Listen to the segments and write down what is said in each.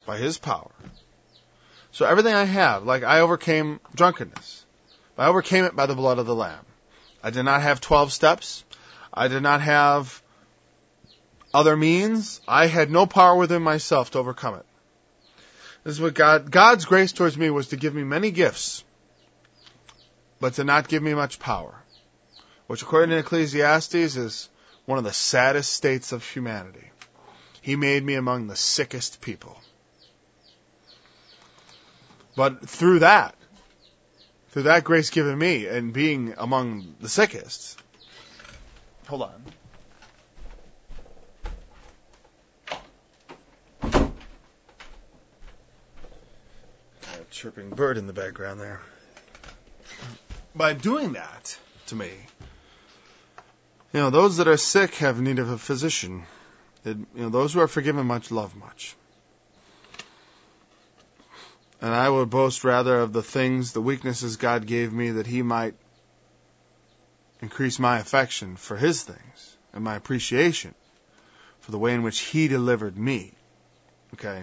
by His power. So everything I have, like I overcame drunkenness. I overcame it by the blood of the Lamb. I did not have 12 steps. I did not have other means. I had no power within myself to overcome it. This is what God's grace towards me was to give me many gifts, but to not give me much power, which according to Ecclesiastes is one of the saddest states of humanity. He made me among the sickest people. But through that grace given me and being among the sickest, hold on. Got a chirping bird in the background there. By doing that to me, those that are sick have need of a physician. Those who are forgiven much love much. And I would boast rather of the things, the weaknesses God gave me, that He might increase my affection for His things and my appreciation for the way in which He delivered me. Okay?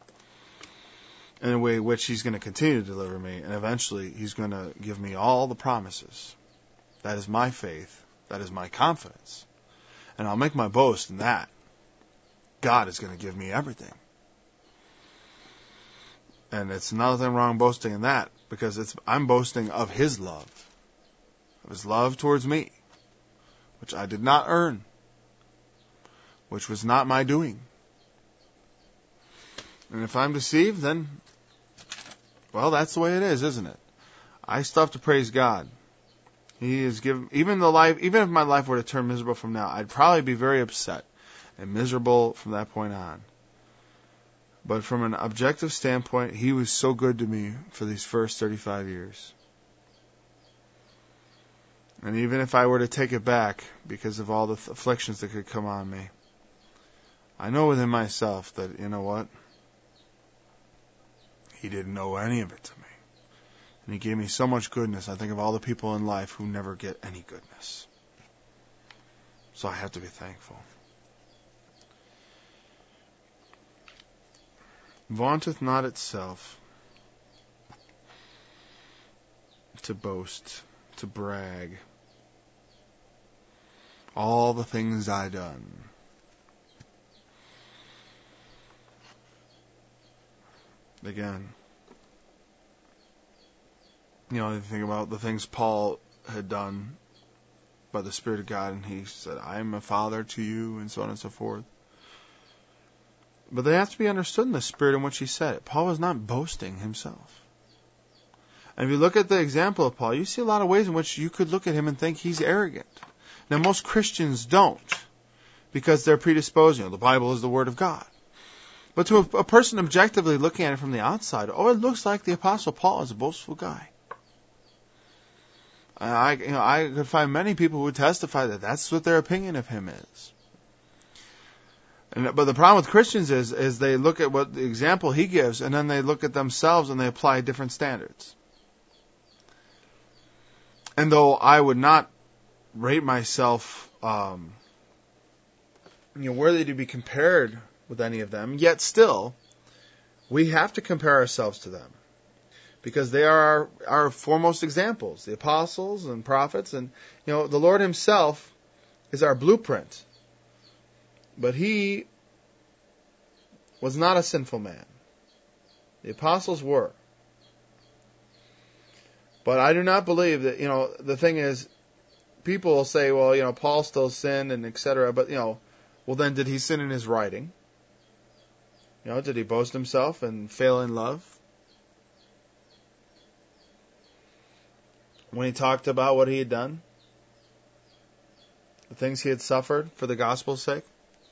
In a way in which He's going to continue to deliver me, and eventually He's going to give me all the promises. That is my faith. That is my confidence. And I'll make my boast in that. God is going to give me everything. And it's nothing wrong boasting in that, because I'm boasting of His love. Of His love towards me, which I did not earn, which was not my doing. And if I'm deceived, then, well, that's the way it is, isn't it? I still have to praise God. He has given, even if my life were to turn miserable from now, I'd probably be very upset and miserable from that point on. But from an objective standpoint, He was so good to me for these first 35 years. And even if I were to take it back because of all the afflictions that could come on me, I know within myself that, you know what? He didn't know any of it to me. And He gave me so much goodness. I think of all the people in life who never get any goodness. So I have to be thankful. Vaunteth not itself, to boast, to brag, all the things I done. Again, you think about the things Paul had done by the Spirit of God, and he said, I am a father to you, and so on and so forth. But they have to be understood in the spirit in which he said it. Paul was not boasting himself. And if you look at the example of Paul, you see a lot of ways in which you could look at him and think he's arrogant. Now, most Christians don't, because they're predisposed. The Bible is the Word of God. But to a person objectively looking at it from the outside, it looks like the Apostle Paul is a boastful guy. I could find many people who would testify that that's what their opinion of him is. But the problem with Christians is they look at what the example he gives, and then they look at themselves and they apply different standards. And though I would not rate myself worthy to be compared with any of them, yet still we have to compare ourselves to them, because they are our foremost examples, the apostles and prophets, and the Lord Himself is our blueprint. But He was not a sinful man. The apostles were. But I do not believe that, the thing is, people will say, well, Paul still sinned and etc. But, well, then did he sin in his writing? Did he boast himself and fail in love? When he talked about what he had done? The things he had suffered for the gospel's sake?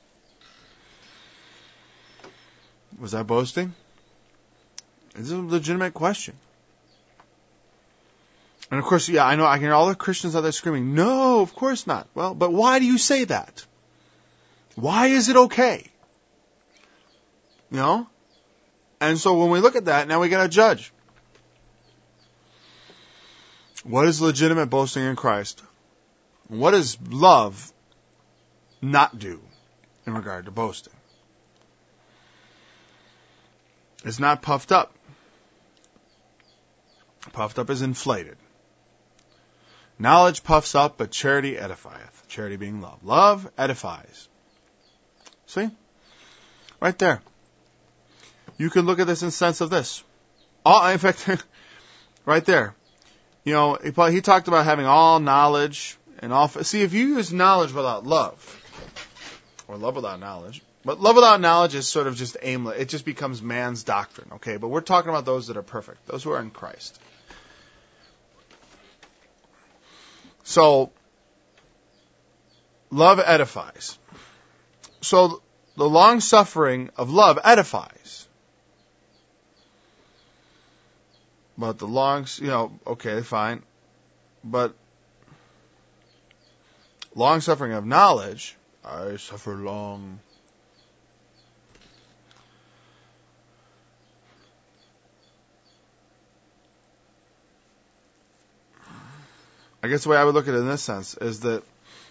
Was that boasting? It's a legitimate question. And of course, I know I can hear all the Christians out there screaming, no, of course not. Well, but why do you say that? Why is it okay? And so when we look at that, now we got to judge. What is legitimate boasting in Christ? What does love not do in regard to boasting? is not puffed up. Puffed up is inflated. Knowledge puffs up, but charity edifieth. Charity being love. Love edifies. See? Right there. You can look at this in sense of this. In fact, right there. You know, he talked about having all knowledge and all. See, if you use knowledge without love, or love without knowledge, but love without knowledge is sort of just aimless. It just becomes man's doctrine, okay? But we're talking about those that are perfect, those who are in Christ. So, love edifies. So, the long suffering of love edifies. But the okay, fine. But long suffering of knowledge, I suffer long. I guess the way I would look at it in this sense is that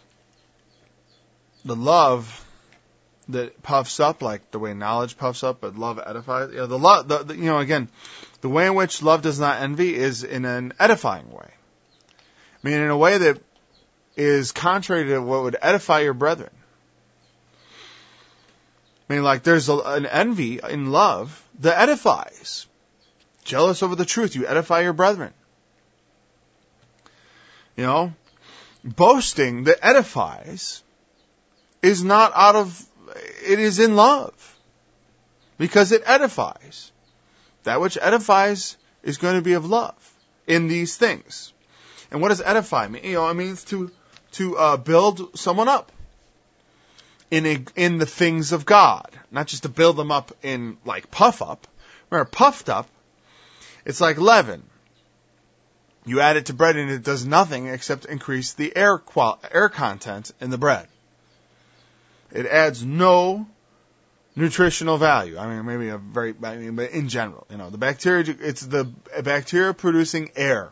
the love that puffs up, like the way knowledge puffs up, but love edifies. You know, again, the way in which love does not envy is in an edifying way. I mean, in a way that is contrary to what would edify your brethren. I mean, like there's an envy in love that edifies. Jealous over the truth, you edify your brethren. You know, boasting that edifies is not it is in love. Because it edifies. That which edifies is going to be of love in these things. And what does edify mean? You know, it means to build someone up in the things of God. Not just to build them up in like puff up. Remember, puffed up, it's like leaven. You add it to bread and it does nothing except increase the air content in the bread. It adds no nutritional value. I mean, but in general, you know, it's the bacteria producing air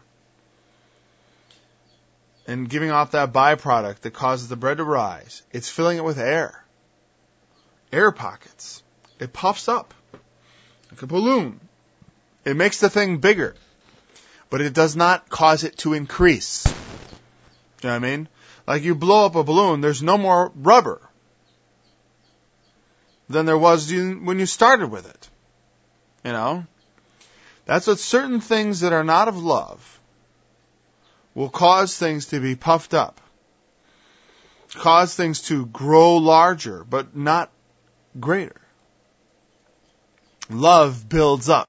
and giving off that byproduct that causes the bread to rise. It's filling it with air pockets. It puffs up like a balloon. It makes the thing bigger, but it does not cause it to increase. You know what I mean? Like you blow up a balloon, there's no more rubber than there was when you started with it. You know? That's what certain things that are not of love will cause things to be puffed up. Cause things to grow larger, but not greater. Love builds up.